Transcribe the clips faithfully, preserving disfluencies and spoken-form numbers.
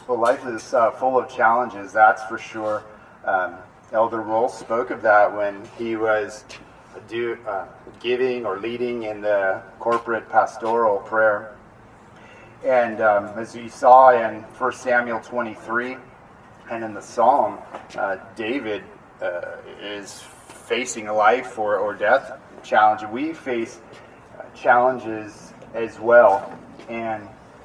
Well, life is uh, full of challenges, that's for sure. Um, Elder Roll spoke of that when he was do, uh, giving or leading in the corporate pastoral prayer. And um, as you saw in First Samuel twenty-three and in the Psalm, uh, David uh, is facing a life or, or death challenge. We face uh, challenges as well. And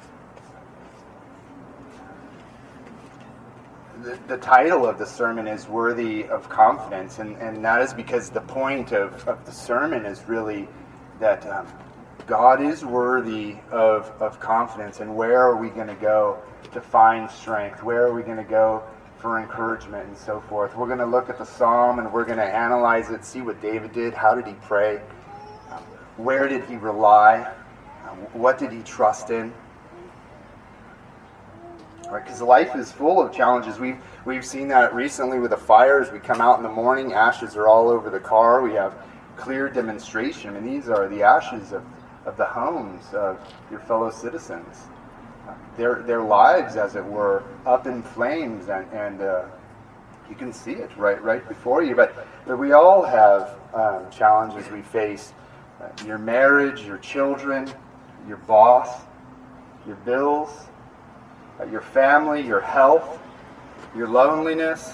the, the title of the sermon is Worthy of Confidence. And, and that is because the point of, of the sermon is really that um, God is worthy of, of confidence. And where are we going to go to find strength? Where are we going to go for encouragement and so forth? We're going to look at the psalm and we're going to analyze it, see what David did. How did he pray? Um, where did he rely? Um, what did he trust in? Right, because life is full of challenges. We've we've seen that recently with the fires. We come out in the morning, ashes are all over the car. We have clear demonstration, and these are the ashes of, of the homes of your fellow citizens. Their their lives, as it were, up in flames, and and uh, you can see it right right before you. But, but we all have um, challenges we face. Uh, your marriage, your children, your boss, your bills, uh, your family, your health, your loneliness,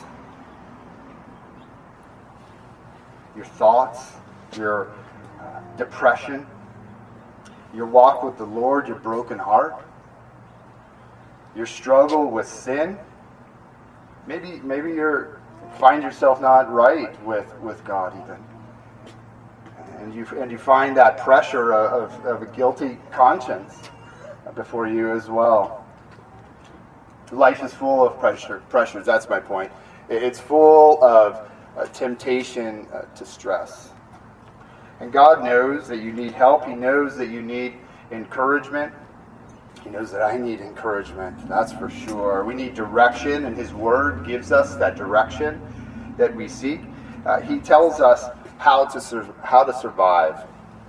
your thoughts, your uh, depression, your walk with the Lord, your broken heart. Your struggle with sin. Maybe maybe you find yourself not right with, with God even. And you and you find that pressure of, of a guilty conscience before you as well. Life is full of pressure, pressures, that's my point. It's full of uh, temptation uh, to stress. And God knows that you need help. He knows that you need encouragement. He knows that I need encouragement, that's for sure. We need direction, and His Word gives us that direction that we seek. Uh, he tells us how to sur- how to survive.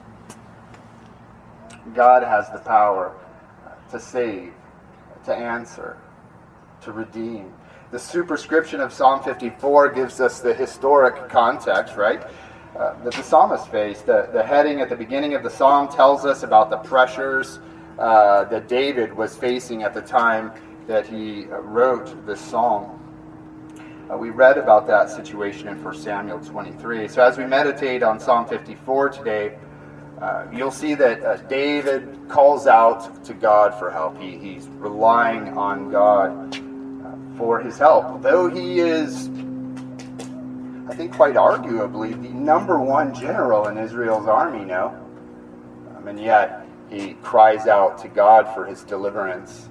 God has the power to save, to answer, to redeem. The superscription of Psalm fifty-four gives us the historic context, right? Uh, that the psalmist faced. The, the heading at the beginning of the psalm tells us about the pressures Uh, that David was facing at the time that he uh, wrote this psalm. Uh, we read about that situation in First Samuel twenty-three. So as we meditate on Psalm fifty-four today, uh, you'll see that uh, David calls out to God for help. He, he's relying on God uh, for his help. Though he is, I think quite arguably, the number one general in Israel's army now. Um, and yet, he cries out to God for his deliverance.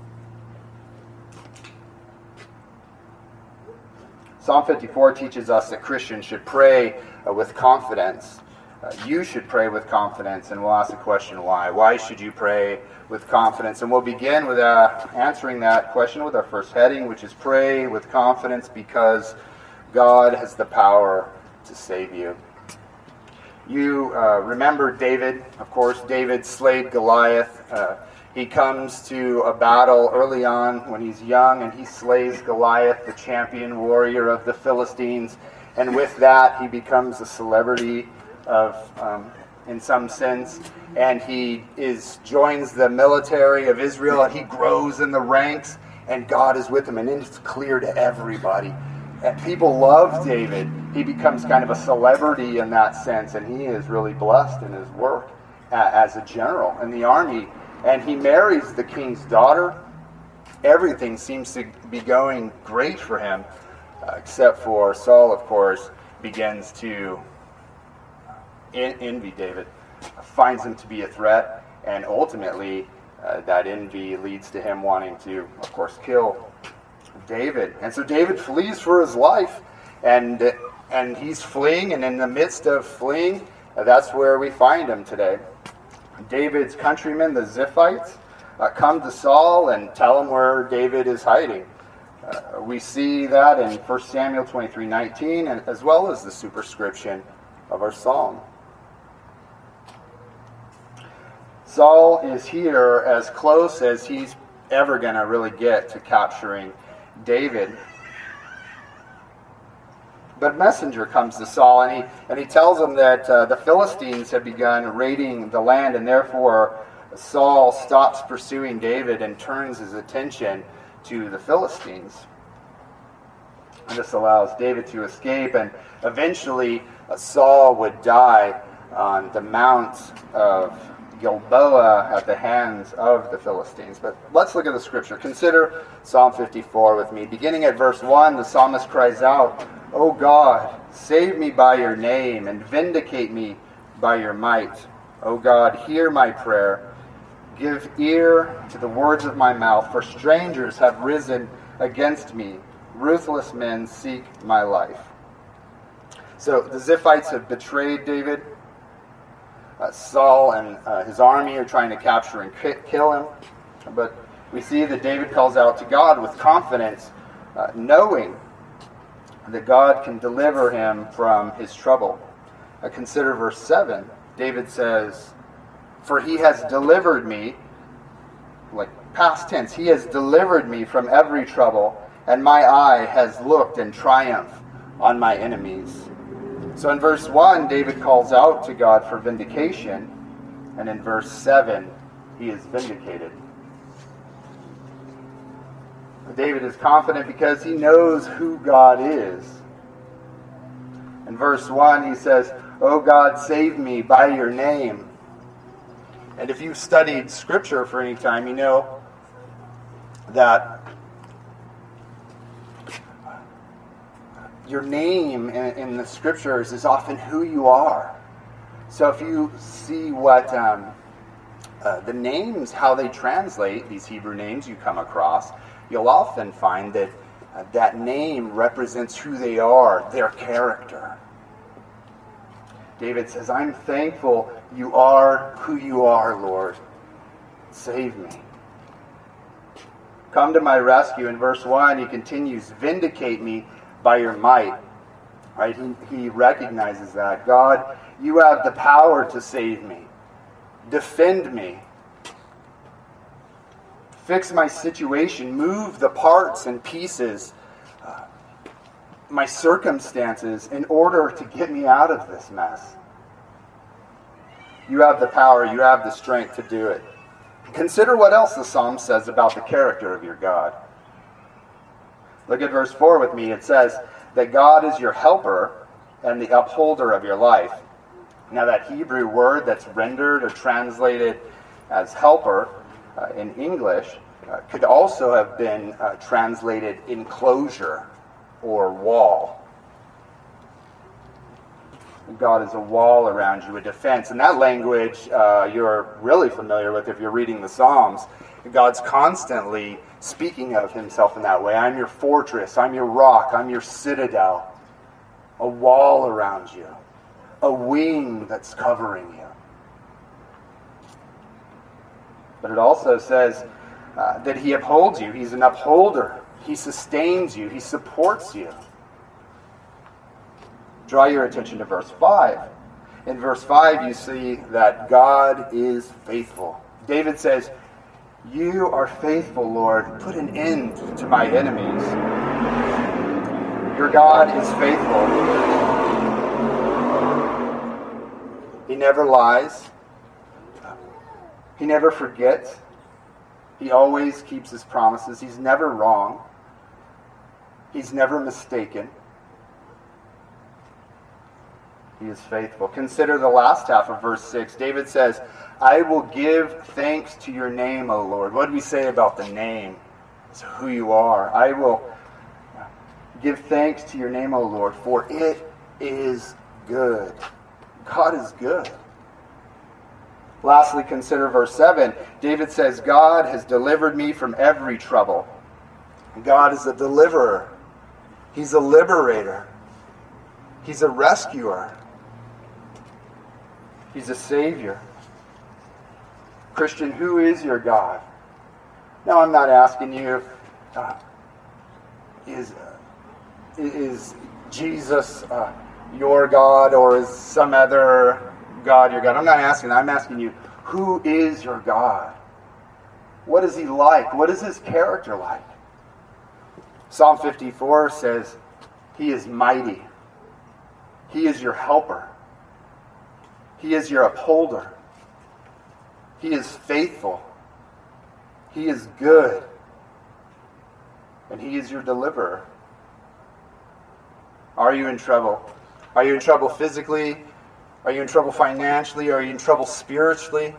Psalm fifty-four teaches us that Christians should pray uh, with confidence. Uh, you should pray with confidence, and we'll ask the question why. Why should you pray with confidence? And we'll begin with uh, answering that question with our first heading, which is pray with confidence because God has the power to save you. You uh, remember David, of course. David slayed Goliath. Uh, he comes to a battle early on when he's young, and he slays Goliath, the champion warrior of the Philistines. And with that, he becomes a celebrity of, um, in some sense. And he is joins the military of Israel, and he grows in the ranks, and God is with him. And it's clear to everybody. And people love David. He becomes kind of a celebrity in that sense, and he is really blessed in his work as a general in the army. And he marries the king's daughter. Everything seems to be going great for him, uh, except for Saul, of course, begins to en- envy David, finds him to be a threat, and ultimately uh, that envy leads to him wanting to, of course, kill David. And so David flees for his life, and and he's fleeing, and in the midst of fleeing, uh, that's where we find him today. David's countrymen, the Ziphites, uh, come to Saul and tell him where David is hiding. Uh, we see that in First Samuel twenty-three nineteen, and as well as the superscription of our psalm. Saul is here as close as he's ever going to really get to capturing David. But a messenger comes to Saul, and he, and he tells him that uh, the Philistines have begun raiding the land, and therefore Saul stops pursuing David and turns his attention to the Philistines. And this allows David to escape, and eventually uh, Saul would die on the mount of Gilboa at the hands of the Philistines. But let's look at the scripture. Consider Psalm fifty-four with me. Beginning at verse one, the psalmist cries out, "O God, save me by your name and vindicate me by your might. O God, hear my prayer. Give ear to the words of my mouth, for strangers have risen against me. Ruthless men seek my life." So the Ziphites have betrayed David. Uh, Saul and uh, his army are trying to capture and ki- kill him. But we see that David calls out to God with confidence, uh, knowing that God can deliver him from his trouble. Uh, consider verse seven. David says, "For he has delivered me," like past tense, "he has delivered me from every trouble, and my eye has looked in triumph on my enemies." So in verse one, David calls out to God for vindication, and in verse seven, he is vindicated. David is confident because he knows who God is. In verse one, he says, "O God, save me by your name." And if you've studied Scripture for any time, you know that your name in, in the Scriptures is often who you are. So if you see what um, uh, the names, how they translate, these Hebrew names you come across, you'll often find that uh, that name represents who they are, their character. David says, "I'm thankful you are who you are, Lord. Save me. Come to my rescue." In verse one, he continues, "Vindicate me by your might." Right? He, he recognizes that. God, you have the power to save me. Defend me. Fix my situation. Move the parts and pieces, uh, my circumstances, in order to get me out of this mess. You have the power. You have the strength to do it. Consider what else the psalm says about the character of your God. Look at verse four with me. It says that God is your helper and the upholder of your life. Now that Hebrew word that's rendered or translated as helper uh, in English uh, could also have been uh, translated enclosure or wall. God is a wall around you, a defense. And that language uh, you're really familiar with if you're reading the Psalms. God's constantly speaking of himself in that way. I'm your fortress, I'm your rock, I'm your citadel. A wall around you. A wing that's covering you. But it also says uh, that he upholds you. He's an upholder. He sustains you. He supports you. Draw your attention to verse five. In verse five, you see that God is faithful. David says, "You are faithful, Lord. Put an end to my enemies." Your God is faithful. He never lies. He never forgets. He always keeps his promises. He's never wrong. He's never mistaken. He is faithful. Consider the last half of verse six. David says, "I will give thanks to your name, O Lord." What do we say about the name? It's who you are. I will give thanks to your name, O Lord, for it is good. God is good. Lastly, consider verse seven. David says, "God has delivered me from every trouble." God is a deliverer. He's a liberator. He's a rescuer. He's a savior. Christian, who is your God? Now, I'm not asking you, uh, is, uh, is Jesus uh, your God, or is some other God your God? I'm not asking that. I'm asking you, who is your God? What is he like? What is his character like? Psalm fifty-four says, he is mighty. He is your helper. He is your upholder. He is faithful. He is good. And he is your deliverer. Are you in trouble? Are you in trouble physically? Are you in trouble financially? Are you in trouble spiritually?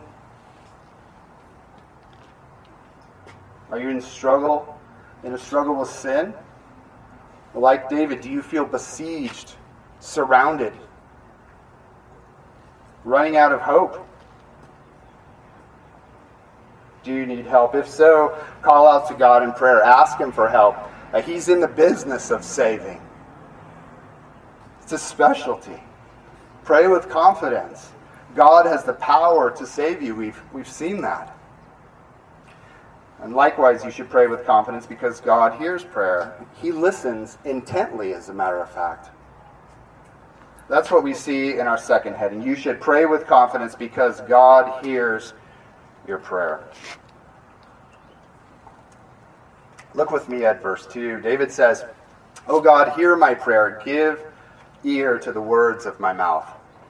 Are you in struggle, in a struggle with sin? Like David, do you feel besieged, surrounded, running out of hope? Do you need help? If so, call out to God in prayer. Ask him for help. Uh, he's in the business of saving. It's a specialty. Pray with confidence. God has the power to save you. We've, we've seen that. And likewise, you should pray with confidence because God hears prayer. He listens intently, as a matter of fact. That's what we see in our second heading. You should pray with confidence because God hears your prayer. Look with me at verse two. David says, "O God, hear my prayer. Give ear to the words of my mouth."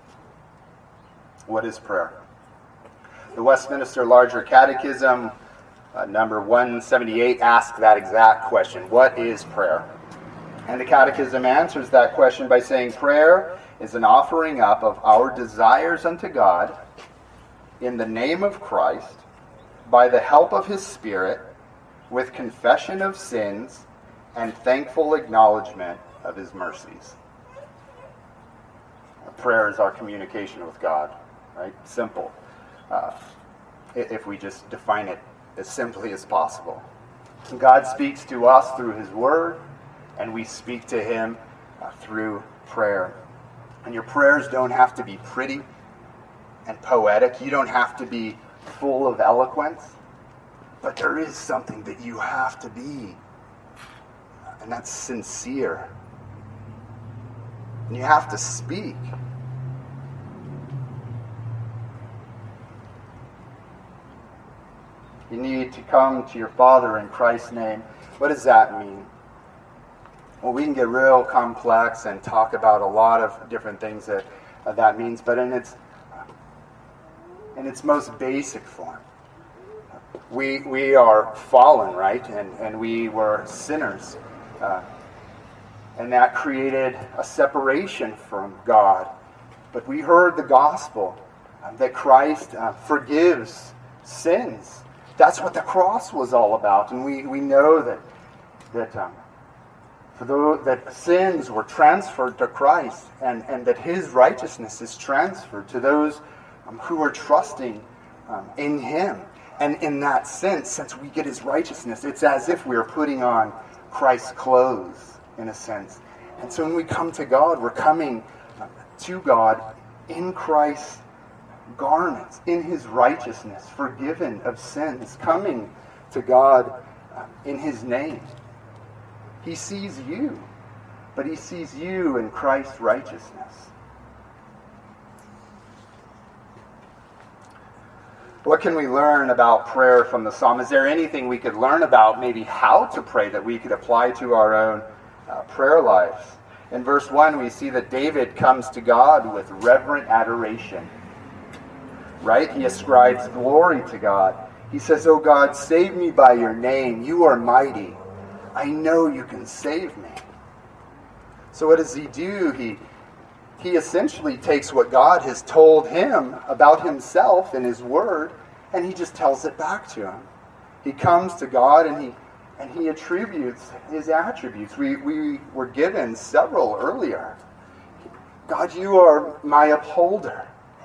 What is prayer? The Westminster Larger Catechism, uh, number one seventy-eight, asks that exact question. What is prayer? And the Catechism answers that question by saying, prayer is an offering up of our desires unto God in the name of Christ, by the help of his Spirit, with confession of sins and thankful acknowledgement of his mercies. Prayer is our communication with God, right? Simple. Uh, if we just define it as simply as possible. God speaks to us through his word, and we speak to him uh, through prayer. And your prayers don't have to be pretty and poetic. You don't have to be full of eloquence. But there is something that you have to be. And that's sincere. And you have to speak. You need to come to your Father in Christ's name. What does that mean? Well, we can get real complex and talk about a lot of different things that uh, that means, but in its in its most basic form, we we are fallen, right? And and we were sinners, uh, and that created a separation from God. But we heard the gospel uh, that Christ uh, forgives sins. That's what the cross was all about, and we, we know that that um, for those, that sins were transferred to Christ, and, and that his righteousness is transferred to those um, who are trusting um, in him. And in that sense, since we get his righteousness, it's as if we are putting on Christ's clothes, in a sense. And so when we come to God, we're coming to God in Christ's garments, in his righteousness, forgiven of sins, coming to God uh, in his name. He sees you, but he sees you in Christ's righteousness. What can we learn about prayer from the psalm? Is there anything we could learn about maybe how to pray that we could apply to our own uh, prayer lives? In verse one, we see that David comes to God with reverent adoration. Right? He ascribes glory to God. He says, "O God, save me by your name. You are mighty. I know you can save me." So what does he do? He he essentially takes what God has told him about himself in his word, and he just tells it back to him. He comes to God and he and he attributes his attributes. We we were given several earlier. God, you are my upholder.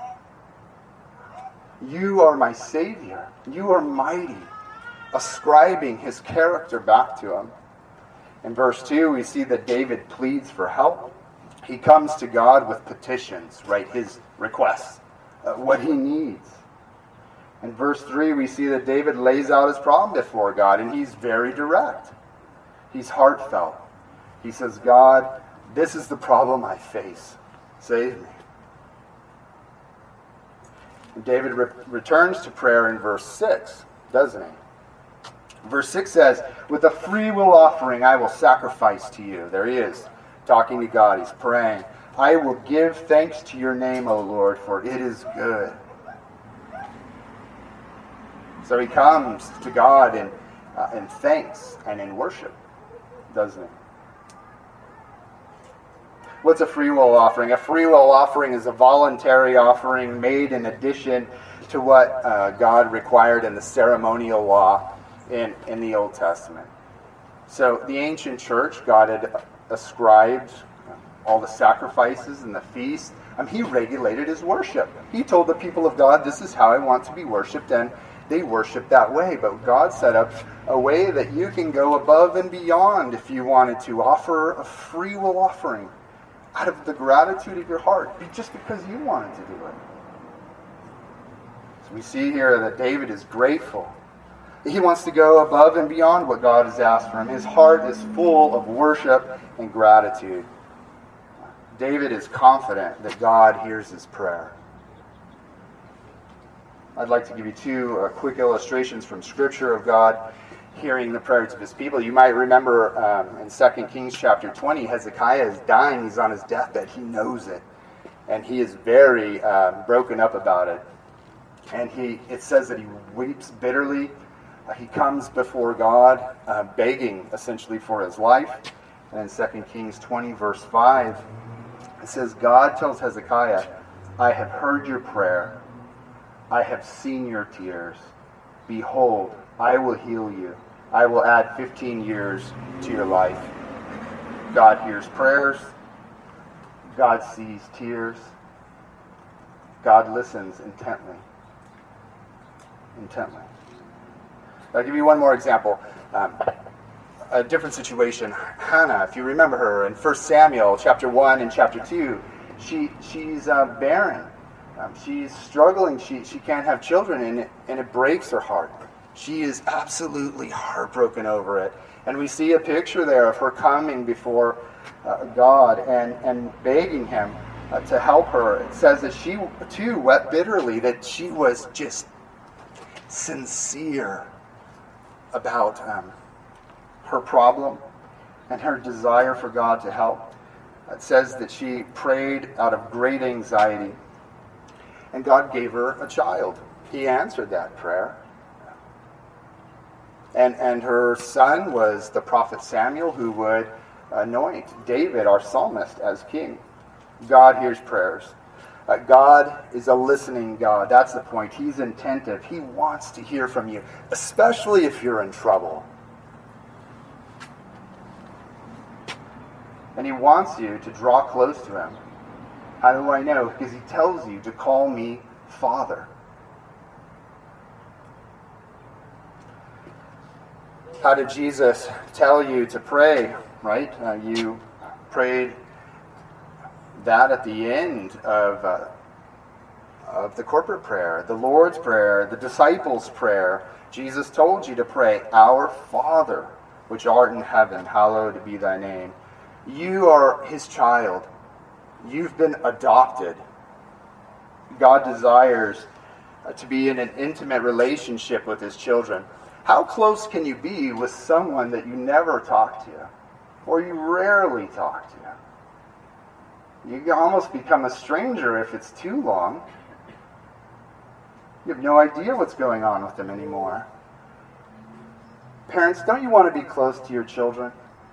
You are my Savior. You are mighty. Ascribing his character back to him. In verse two, we see that David pleads for help. He comes to God with petitions, right? His requests, uh, what he needs. In verse three, we see that David lays out his problem before God, and he's very direct. He's heartfelt. He says, "God, this is the problem I face. Save me." David re- returns to prayer in verse six, doesn't he? Verse six says, with a free will offering I will sacrifice to you. There he is, talking to God. He's praying. I will give thanks to your name, O Lord, for it is good. So he comes to God in, uh, in thanks and in worship, doesn't he? What's a free will offering? A free will offering is a voluntary offering made in addition to what uh, God required in the ceremonial law in, in the Old Testament. So the ancient church, God had ascribed all the sacrifices and the feasts. Um, he regulated his worship. He told the people of God, this is how I want to be worshipped, and they worship that way. But God set up a way that you can go above and beyond if you wanted to offer a free will offering out of the gratitude of your heart, just because you wanted to do it. So we see here that David is grateful. He wants to go above and beyond what God has asked for him. His heart is full of worship and gratitude. David is confident that God hears his prayer. I'd like to give you two uh, quick illustrations from Scripture of God hearing the prayers of his people. You might remember um, in Second Kings chapter twenty, Hezekiah is dying. He's on his deathbed. He knows it. And he is very uh, broken up about it. And he it says that he weeps bitterly. Uh, he comes before God, uh, begging essentially for his life. And in Second Kings twenty, verse five, it says, God tells Hezekiah, I have heard your prayer. I have seen your tears. Behold, I will heal you. I will add fifteen years to your life. God hears prayers. God sees tears. God listens intently. Intently. I'll give you one more example. Um, a different situation. Hannah, if you remember her, in First Samuel chapter one and chapter two, she she's uh, barren. Um, she's struggling. She she can't have children, and it, and it breaks her heart. She is absolutely heartbroken over it. And we see a picture there of her coming before uh, God and, and begging him uh, to help her. It says that she too wept bitterly, that she was just sincere about um, her problem and her desire for God to help. It says that she prayed out of great anxiety, and God gave her a child. He answered that prayer. And and her son was the prophet Samuel, who would anoint David, our psalmist, as king. God hears prayers. Uh, God is a listening God. That's the point. He's attentive. He wants to hear from you, especially if you're in trouble. And he wants you to draw close to him. How do I know? Because he tells you to call me Father. How did Jesus tell you to pray, right? Uh, you prayed that at the end of, uh, of the corporate prayer, the Lord's Prayer, the disciples' prayer. Jesus told you to pray, Our Father, which art in heaven, hallowed be thy name. You are his child. You've been adopted. God desires uh, to be in an intimate relationship with his children. How close can you be with someone that you never talk to, or you rarely talk to? You can almost become a stranger if it's too long. You have no idea what's going on with them anymore. Parents, don't you want to be close to your children?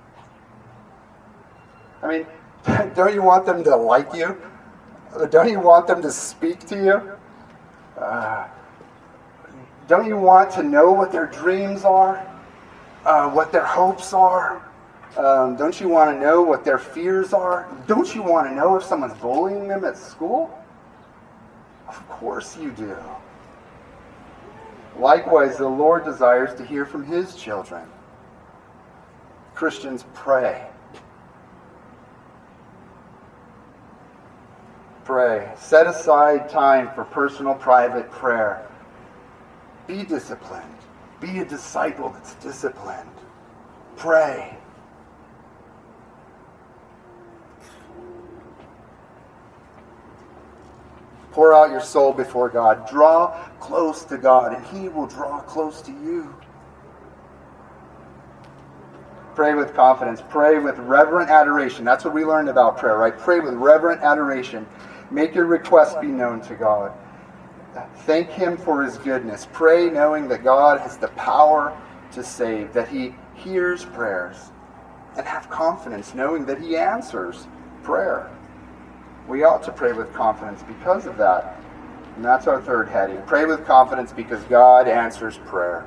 I mean, don't you want them to like you? Don't you want them to speak to you? Uh, don't you want to know what their dreams are? Uh, what their hopes are? Um, don't you want to know what their fears are? Don't you want to know if someone's bullying them at school? Of course you do. Likewise, the Lord desires to hear from his children. Christians, pray. Pray. Set aside time for personal, private prayer. Be disciplined. Be a disciple that's disciplined. Pray. Pour out your soul before God. Draw close to God, and he will draw close to you. Pray with confidence. Pray with reverent adoration. That's what we learned about prayer, right? Pray with reverent adoration. Make your requests be known to God. Thank Him for His goodness. Pray knowing that God has the power to save, that He hears prayers. And have confidence knowing that He answers prayer. We ought to pray with confidence because of that. And that's our third heading. Pray with confidence because God answers prayer.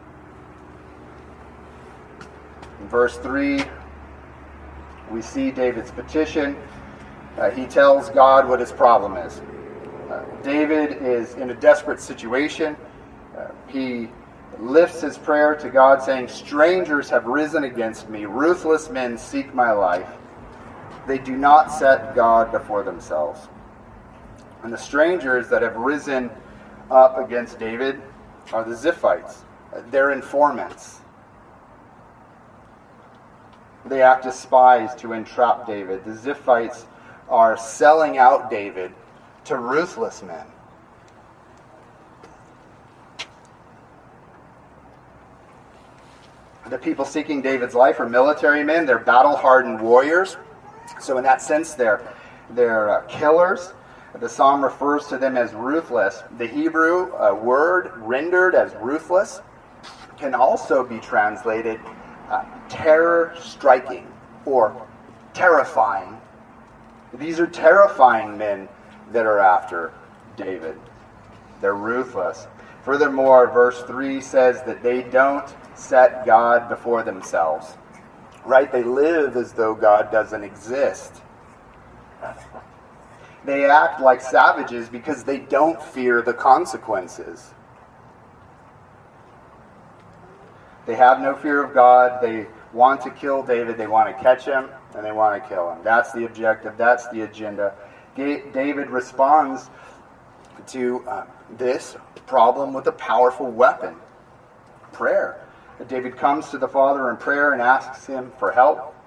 In verse three, we see David's petition. Uh, he tells God what his problem is. Uh, David is in a desperate situation. Uh, he lifts his prayer to God, saying, "Strangers have risen against me. Ruthless men seek my life. They do not set God before themselves." And the strangers that have risen up against David are the Ziphites. They're informants. They act as spies to entrap David. The Ziphites are selling out David to ruthless men. The people seeking David's life are military men. They're battle-hardened warriors. So in that sense, they're, they're uh, killers. The psalm refers to them as ruthless. The Hebrew uh, word rendered as ruthless can also be translated uh, terror-striking or terrifying. These are terrifying men that are after David. They're ruthless. Furthermore, verse three says that they don't set God before themselves. Right? They live as though God doesn't exist. They act like savages because they don't fear the consequences. They have no fear of God. They want to kill David. They want to catch him, and they want to kill him. That's the objective. That's the agenda. David responds to uh, this problem with a powerful weapon, prayer. David comes to the Father in prayer and asks Him for help.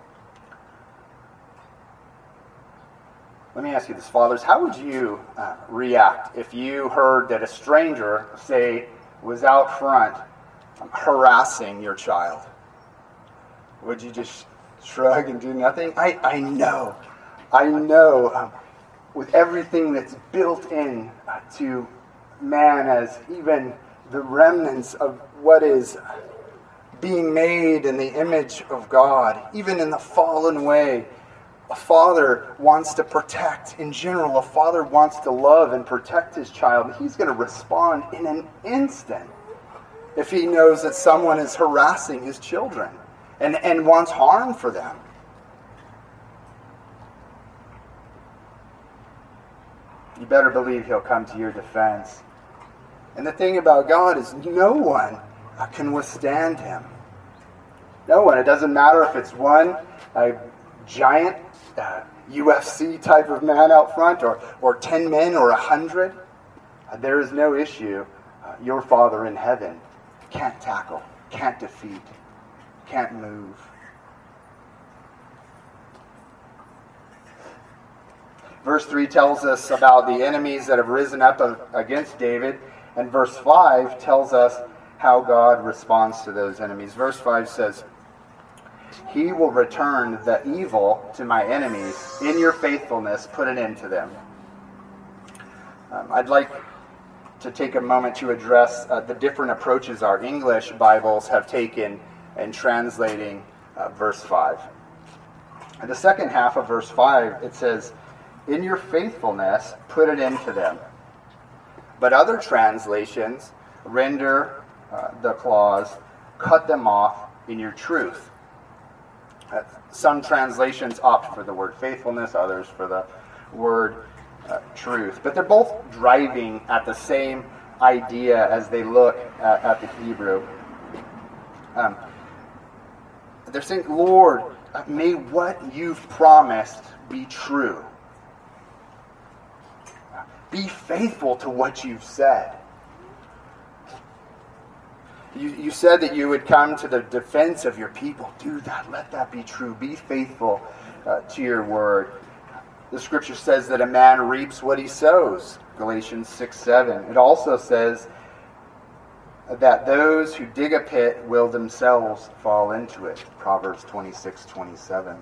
Let me ask you this, fathers. How would you uh, react if you heard that a stranger, say, was out front um, harassing your child? Would you just shrug and do nothing? I, I know. I know um, with everything that's built in uh, to man as even the remnants of what is being made in the image of God, even in the fallen way, a father wants to protect. In general, a father wants to love and protect his child. He's going to respond in an instant if he knows that someone is harassing his children and, and wants harm for them. You better believe he'll come to your defense. And the thing about God is no one can withstand him. No one. It doesn't matter if it's one a giant uh, U F C type of man out front or, or ten men or a hundred. Uh, there is no issue uh, your Father in heaven can't tackle, can't defeat, can't move. Verse three tells us about the enemies that have risen up against David. And verse five tells us how God responds to those enemies. Verse five says, "He will return the evil to my enemies. In your faithfulness, put an end to them." Um, I'd like to take a moment to address uh, the different approaches our English Bibles have taken in translating uh, verse five. In the second half of verse five, it says, "In your faithfulness, put an end to them." But other translations render uh, the clause, "cut them off in your truth." Uh, some translations opt for the word faithfulness, others for the word uh, truth. But they're both driving at the same idea as they look at, at the Hebrew. Um, they're saying, "Lord, may what you've promised be true. Be faithful to what you've said. You, you said that you would come to the defense of your people. Do that. Let that be true. Be faithful uh, to your word." The scripture says that a man reaps what he sows. Galatians six seven. It also says that those who dig a pit will themselves fall into it. Proverbs twenty-six twenty-seven.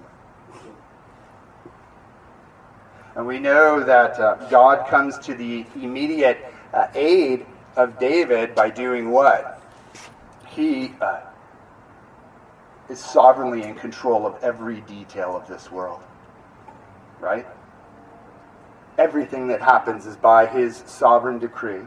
And we know that uh, God comes to the immediate uh, aid of David by doing what? He uh, is sovereignly in control of every detail of this world. Right? Everything that happens is by his sovereign decree.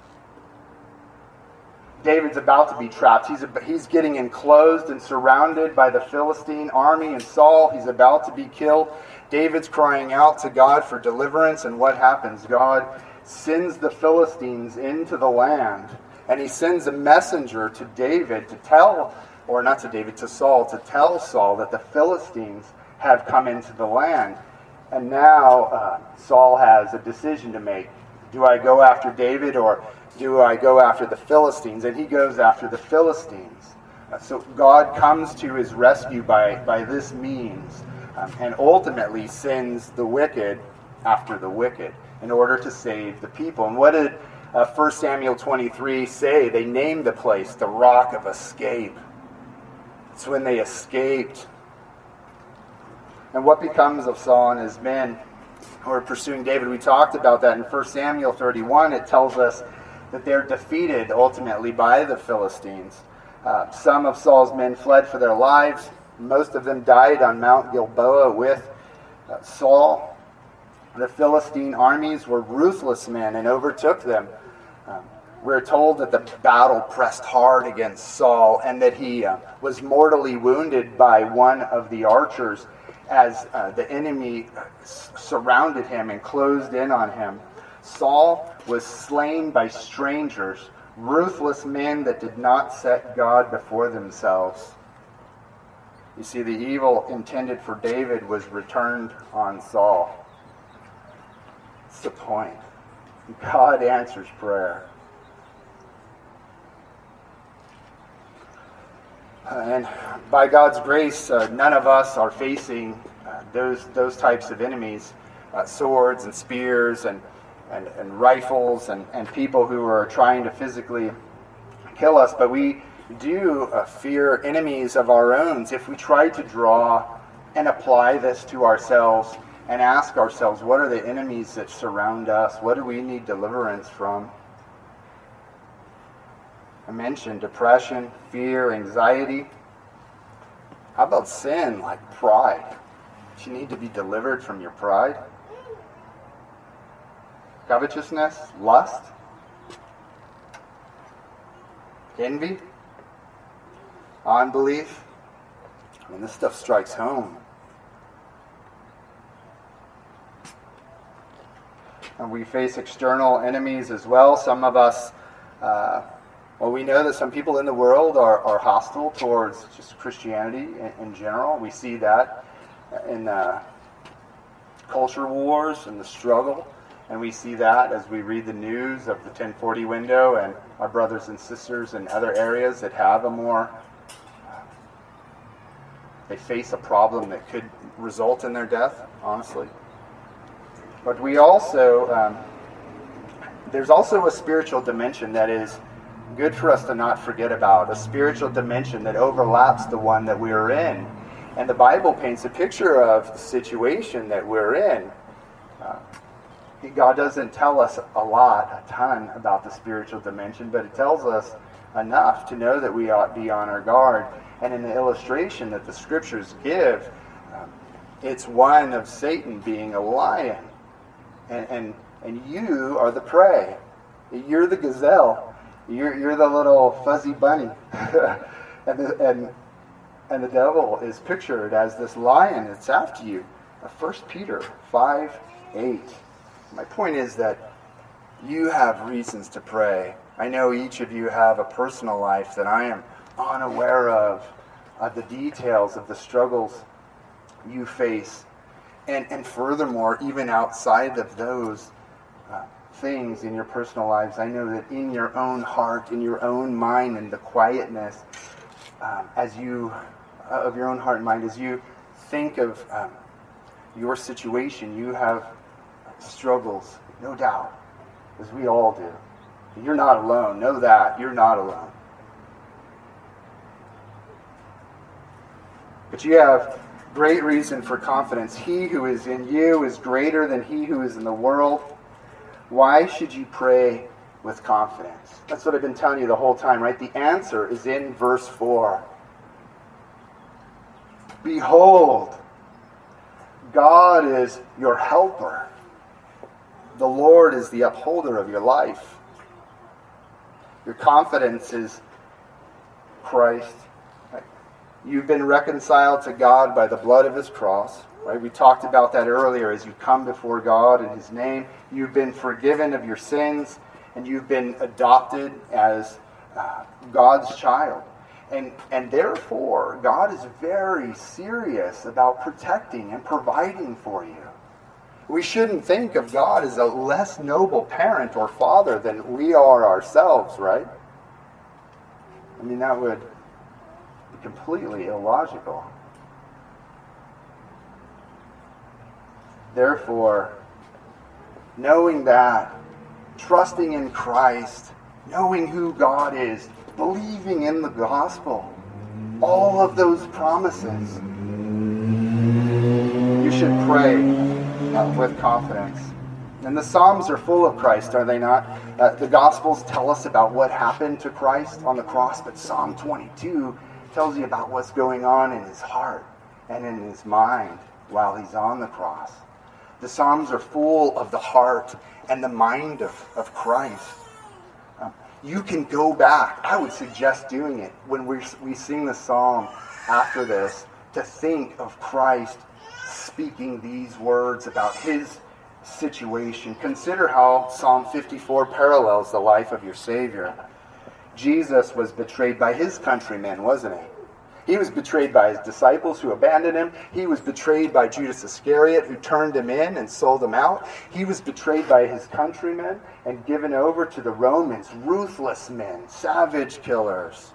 David's about to be trapped. He's, he's getting enclosed and surrounded by the Philistine army and Saul. He's about to be killed. David's crying out to God for deliverance, and what happens? God sends the Philistines into the land, and he sends a messenger to David to tell, or not to David, to Saul, to tell Saul that the Philistines have come into the land. And now uh, Saul has a decision to make. Do I go after David, or do I go after the Philistines? And he goes after the Philistines. Uh, so God comes to his rescue by, by this means, um, and ultimately sends the wicked after the wicked in order to save the people. And what did uh, First Samuel twenty-three say? They named the place the Rock of Escape. It's when they escaped. And what becomes of Saul and his men who are pursuing David? We talked about that in First Samuel thirty-one. It tells us that they're defeated ultimately by the Philistines. Uh, some of Saul's men fled for their lives. Most of them died on Mount Gilboa with uh, Saul. The Philistine armies were ruthless men and overtook them. Um, we're told that the battle pressed hard against Saul, and that he uh, was mortally wounded by one of the archers as uh, the enemy surrounded him and closed in on him. Saul was slain by strangers, ruthless men that did not set God before themselves. You see, the evil intended for David was returned on Saul. That's the point. God answers prayer. Uh, and by God's grace, uh, none of us are facing uh, those those types of enemies, uh, swords and spears and and, and rifles and, and people who are trying to physically kill us. But we do uh, fear enemies of our own. If we try to draw and apply this to ourselves and ask ourselves, what are the enemies that surround us? What do we need deliverance from? I mentioned depression, fear, anxiety. How about sin, like pride? Do you need to be delivered from your pride? Covetousness, lust, envy, unbelief. I mean, this stuff strikes home. And we face external enemies as well. Some of us, uh, well, we know that some people in the world are, are hostile towards just Christianity in, in general. We see that in uh, culture wars and the struggle. And we see that as we read the news of the ten forty window and our brothers and sisters in other areas that have a more, they face a problem that could result in their death, honestly. But we also, um, there's also a spiritual dimension that is good for us to not forget about, a spiritual dimension that overlaps the one that we're in. And the Bible paints a picture of the situation that we're in. Uh, God doesn't tell us a lot, a ton about the spiritual dimension, but it tells us enough to know that we ought to be on our guard. And in the illustration that the scriptures give, um, it's one of Satan being a lion. And, and and you are the prey. You're the gazelle. You're you're the little fuzzy bunny. and, the, and and the devil is pictured as this lion that's after you. First Peter five eight. My point is that you have reasons to pray. I know each of you have a personal life that I am unaware of, of the details of the struggles you face. And and furthermore, even outside of those uh, things in your personal lives, I know that in your own heart, in your own mind, and the quietness um, as you uh, of your own heart and mind, as you think of um, your situation, you have struggles, no doubt, as we all do. You're not alone. Know that. You're not alone. But you have great reason for confidence. He who is in you is greater than he who is in the world. Why should you pray with confidence? That's what I've been telling you the whole time, right? The answer is in verse four. Behold, God is your helper. The Lord is the upholder of your life. Your confidence is Christ. You've been reconciled to God by the blood of his cross. Right? We talked about that earlier. As you come before God in his name, you've been forgiven of your sins, and you've been adopted as uh, God's child. And, and therefore, God is very serious about protecting and providing for you. We shouldn't think of God as a less noble parent or father than we are ourselves, right? I mean, that would be completely illogical. Therefore, knowing that, trusting in Christ, knowing who God is, believing in the gospel, all of those promises, you should pray uh, with confidence. And the Psalms are full of Christ, are they not? Uh, the Gospels tell us about what happened to Christ on the cross, but Psalm twenty-two tells you about what's going on in his heart and in his mind while he's on the cross. The Psalms are full of the heart and the mind of, of Christ. Um, you can go back. I would suggest doing it when we we sing the psalm after this, to think of Christ speaking these words about his situation. Consider how Psalm fifty-four parallels the life of your Savior. Jesus was betrayed by his countrymen, wasn't he? He was betrayed by his disciples who abandoned him. He was betrayed by Judas Iscariot, who turned him in and sold him out. He was betrayed by his countrymen and given over to the Romans, ruthless men, savage killers.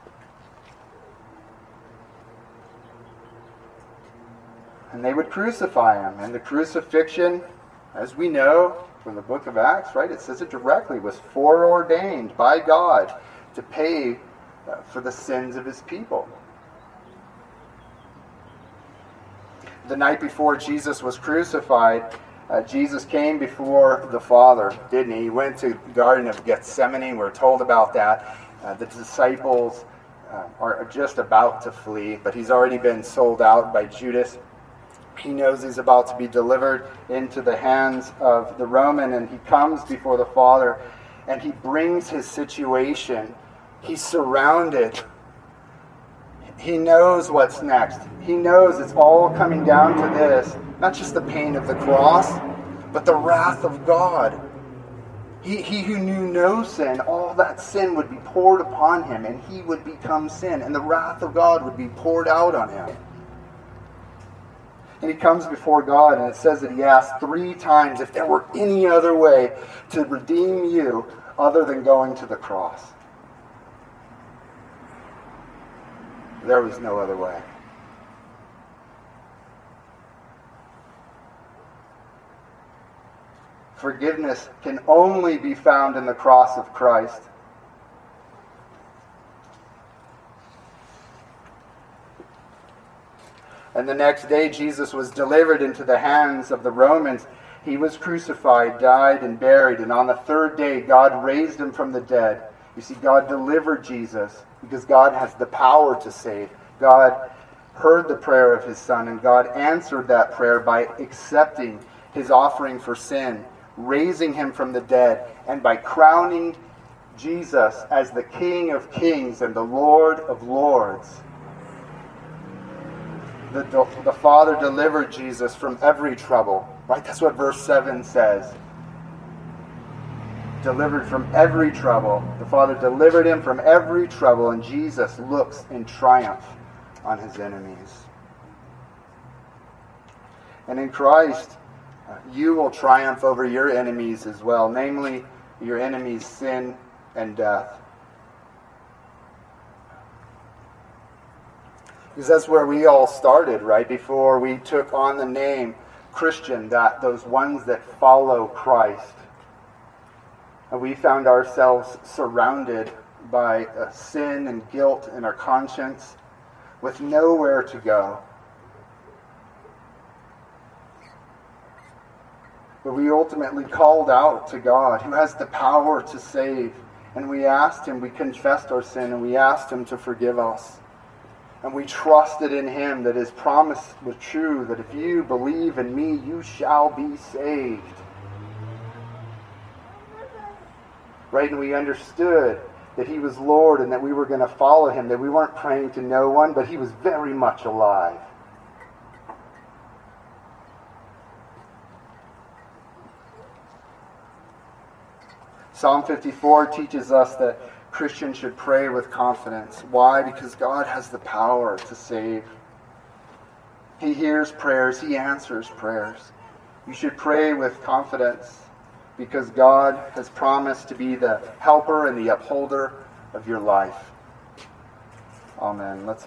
And they would crucify him. And the crucifixion, as we know from the book of Acts, right, it says it directly, was foreordained by God to pay uh, for the sins of his people. The night before Jesus was crucified, uh, Jesus came before the Father, didn't he? He went to the Garden of Gethsemane. We're told about that. Uh, the disciples uh, are just about to flee, but he's already been sold out by Judas. He knows he's about to be delivered into the hands of the Roman, and he comes before the Father, and he brings his situation. He's surrounded. He knows what's next. He knows it's all coming down to this, not just the pain of the cross, but the wrath of God. He, he who knew no sin, all that sin would be poured upon him, and he would become sin, and the wrath of God would be poured out on him. And he comes before God, and it says that he asked three times if there were any other way to redeem you other than going to the cross. There was no other way. Forgiveness can only be found in the cross of Christ. And the next day, Jesus was delivered into the hands of the Romans. He was crucified, died, and buried. And on the third day, God raised him from the dead. You see, God delivered Jesus because God has the power to save. God heard the prayer of his Son, and God answered that prayer by accepting his offering for sin, raising him from the dead, and by crowning Jesus as the King of Kings and the Lord of Lords. The, the Father delivered Jesus from every trouble. Right? That's what verse seven says. Delivered from every trouble. The Father delivered him from every trouble, and Jesus looks in triumph on his enemies. And in Christ, uh, you will triumph over your enemies as well, namely your enemies' sin and death. Because that's where we all started, right? Before we took on the name Christian, that those ones that follow Christ. And we found ourselves surrounded by uh, sin and guilt in our conscience. with nowhere to go. But we ultimately called out to God, who has the power to save. And we asked Him, we confessed our sin, and we asked Him to forgive us. And we trusted in Him that His promise was true, that if you believe in me, you shall be saved. Right? And we understood that He was Lord and that we were going to follow Him, that we weren't praying to no one, but He was very much alive. Psalm fifty-four teaches us that Christians should pray with confidence. Why? Because God has the power to save. He hears prayers. He answers prayers. You should pray with confidence because God has promised to be the helper and the upholder of your life. Amen. Let's